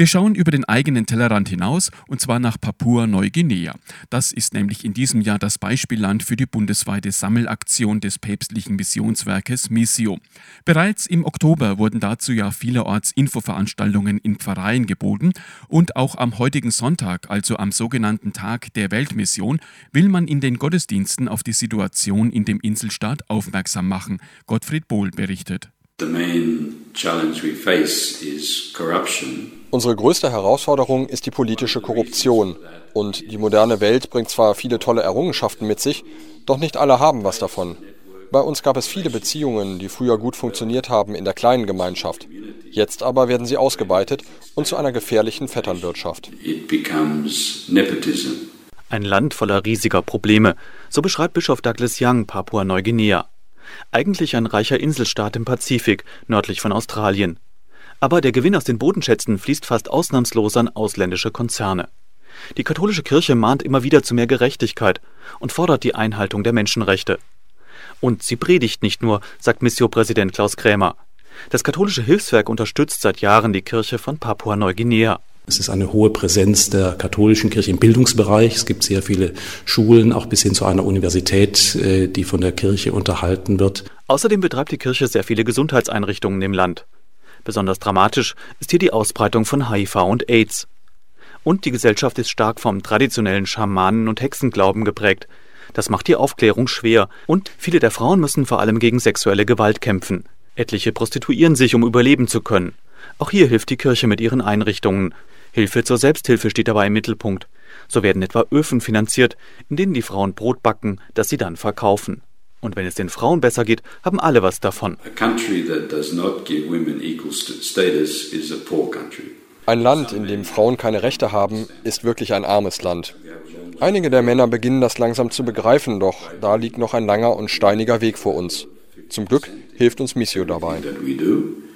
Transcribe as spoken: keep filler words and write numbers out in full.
Wir schauen über den eigenen Tellerrand hinaus, und zwar nach Papua-Neuguinea. Das ist nämlich in diesem Jahr das Beispielland für die bundesweite Sammelaktion des päpstlichen Missionswerkes Missio. Bereits im Oktober wurden dazu ja vielerorts Infoveranstaltungen in Pfarreien geboten, und auch am heutigen Sonntag, also am sogenannten Tag der Weltmission, will man in den Gottesdiensten auf die Situation in dem Inselstaat aufmerksam machen. Gottfried Bohl berichtet. The main challenge we face is corruption. Unsere größte Herausforderung ist die politische Korruption. Und die moderne Welt bringt zwar viele tolle Errungenschaften mit sich, doch nicht alle haben was davon. Bei uns gab es viele Beziehungen, die früher gut funktioniert haben in der kleinen Gemeinschaft. Jetzt aber werden sie ausgebeutet und zu einer gefährlichen Vetternwirtschaft. It becomes nepotism. Ein Land voller riesiger Probleme, so beschreibt Bischof Douglas Young Papua-Neuguinea. Eigentlich ein reicher Inselstaat im Pazifik, nördlich von Australien. Aber der Gewinn aus den Bodenschätzen fließt fast ausnahmslos an ausländische Konzerne. Die katholische Kirche mahnt immer wieder zu mehr Gerechtigkeit und fordert die Einhaltung der Menschenrechte. Und sie predigt nicht nur, sagt Missio-Präsident Klaus Krämer. Das katholische Hilfswerk unterstützt seit Jahren die Kirche von Papua-Neuguinea. Es ist eine hohe Präsenz der katholischen Kirche im Bildungsbereich. Es gibt sehr viele Schulen, auch bis hin zu einer Universität, die von der Kirche unterhalten wird. Außerdem betreibt die Kirche sehr viele Gesundheitseinrichtungen im Land. Besonders dramatisch ist hier die Ausbreitung von H I V und AIDS. Und die Gesellschaft ist stark vom traditionellen Schamanen- und Hexenglauben geprägt. Das macht die Aufklärung schwer. Und viele der Frauen müssen vor allem gegen sexuelle Gewalt kämpfen. Etliche prostituieren sich, um überleben zu können. Auch hier hilft die Kirche mit ihren Einrichtungen. Hilfe zur Selbsthilfe steht dabei im Mittelpunkt. So werden etwa Öfen finanziert, in denen die Frauen Brot backen, das sie dann verkaufen. Und wenn es den Frauen besser geht, haben alle was davon. Ein Land, in dem Frauen keine Rechte haben, ist wirklich ein armes Land. Einige der Männer beginnen das langsam zu begreifen, doch da liegt noch ein langer und steiniger Weg vor uns. Zum Glück hilft uns Missio dabei.